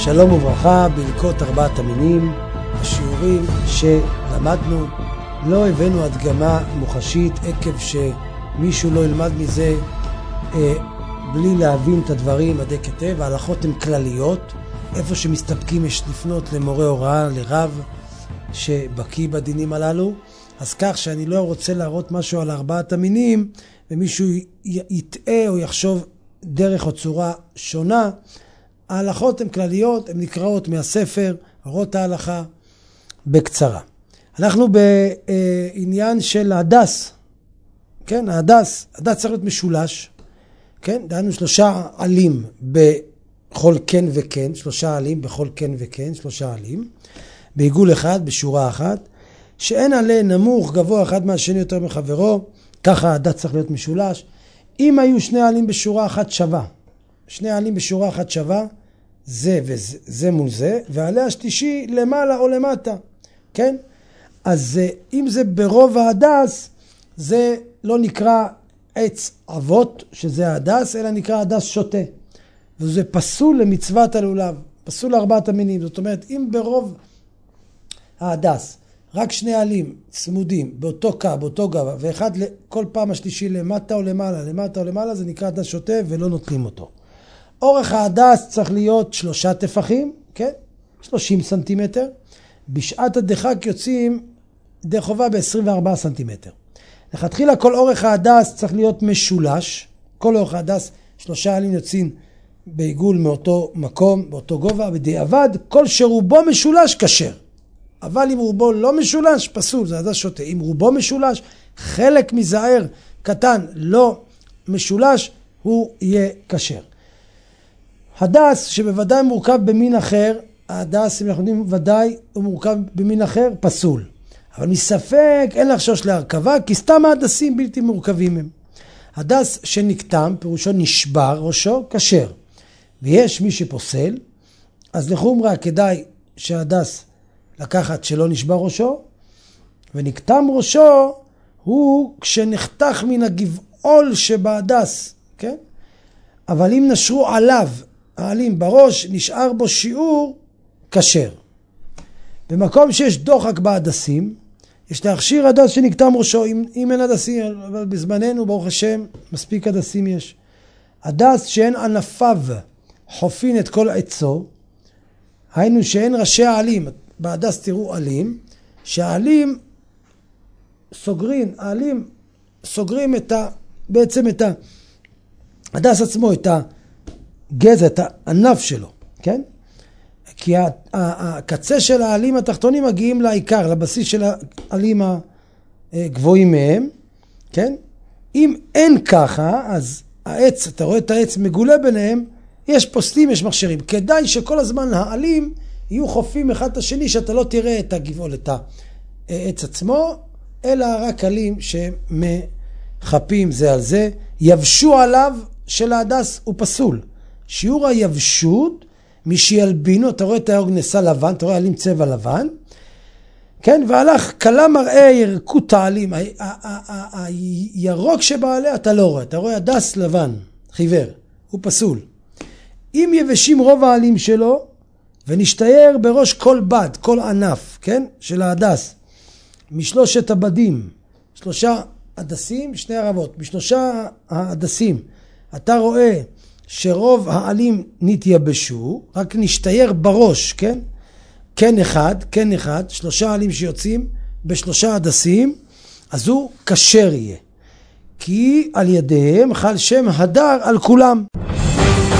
שלום וברכה, ברכות ארבעת המינים. השיעורים שלמדנו לא הבאנו הדגמה מוחשית עקב שמישהו לא ילמד מזה בלי להבין את הדברים עדי כתב. ההלכות הן כלליות, איפה שמסתפקים יש לפנות למורה הוראה, לרב שבקיא בדינים הללו. אז כך שאני לא רוצה להראות משהו על ארבעת המינים ומישהו יטעה או יחשוב דרך או צורה שונה. ההלכות הן כלליות, הן נקראות מהספר אורות ההלכה בקצרה. אנחנו בעניין של הדס, כן, הדס צריך להיות משולש, כן, דהיינו 3 עלים בכל כן וכן, 3 עלים בכל כן וכן, 3 עלים, בעיגול אחד, בשורה אחת, שאין עלה נמוך גבוה אחד מהשני יותר מחברו, ככה הדס צריך להיות משולש. אם היו 2 עלים בשורה אחת שווה, 2 עלים בשורה אחת שווה, זה וזה מול זה, ועלה השלישי למעלה או למטה, כן? אז אם זה ברוב ההדס, זה לא נקרא עץ אבות, שזה ההדס, אלא נקרא הדס שוטה. וזה פסול למצוות הלולב, פסול לארבעת המינים. זאת אומרת, אם ברוב ההדס, רק 2 עלים צמודים באותו קו, באותו גבה, ואחד כל פעם השלישי למטה או למעלה, למטה או למעלה, זה נקרא הדס שוטה ולא נוטלים אותו. אורך ההדס צריך להיות 3 טפחים, כן? 30 סנטימטר. בשעת הדחק יוצאים די חובה ב-24 סנטימטר. לכתחילה כל אורך ההדס צריך להיות משולש. כל אורך ההדס 3 עלים יוצאים בעיגול מאותו מקום, באותו גובה, בדיעבד, כל שרובו משולש כשר. אבל אם רובו לא משולש, פסול, זה הדס שוטה. אם רובו משולש, חלק מזער קטן לא משולש, הוא יהיה כשר. הדס שבוודאי מורכב במין אחר, הדס אם אנחנו יודעים ודאי הוא מורכב במין אחר, פסול. אבל מספק אין לחשוש להרכבה, כי סתם ההדסים בלתי מורכבים הם. הדס שנקטם, פירושו נשבר ראשו, כשר. ויש מי שפוסל, אז לחומרה כדאי שהדס לקחת שלא נשבר ראשו, ונקטם ראשו הוא כשנחתך מן הגבעול שבהדס, כן? אבל אם נשרו עליו העלים בראש, נשאר בו שיעור כשר. במקום שיש דוחק בהדסים, יש להכשיר הדס שנקטם ראשו, אם אין הדסים, אבל בזמננו, ברוך השם, מספיק הדסים יש. הדס שאין ענפיו חופין את כל עצו, היינו שאין ראשי העלים, בהדס תראו עלים, שהעלים סוגרים בעצם את הדס עצמו, את הגזע, את הענף שלו, כן? כי הקצה של העלים התחתונים מגיעים לעיקר, לבסיס של העלים הגבוהים מהם, כן? אם אין ככה, אז העץ, אתה רואה את העץ מגולה ביניהם, יש פוסטים, יש מכשירים. כדאי שכל הזמן העלים יהיו חופים אחד את השני, שאתה לא תראה את הגבעול, את העץ עצמו, אלא רק עלים שמחפים זה על זה. יבשו עליו של ההדס הוא פסול. שיעור היבשות, מי שילבינו, אתה רואה את האורג נעשה לבן, אתה רואה עלים צבע לבן, כן, והלך קלה מראה ירקות העלים, הירוק שבעליה אתה לא רואה, אתה רואה הדס לבן, חיוור, הוא פסול. אם יבשים רוב העלים שלו, ונשתייר בראש כל בד, כל ענף, כן, של ההדס, משלושת הבדים, 3 הדסים, 2 ערבות, מ3 ההדסים, אתה רואה שרוב העלים נתייבשו, רק נשתייר בראש, כן? כן אחד, 3 עלים שיוצאים ב3 הדסים, אז הוא כשר יהיה. כי על ידיהם חל שם הדר על כולם.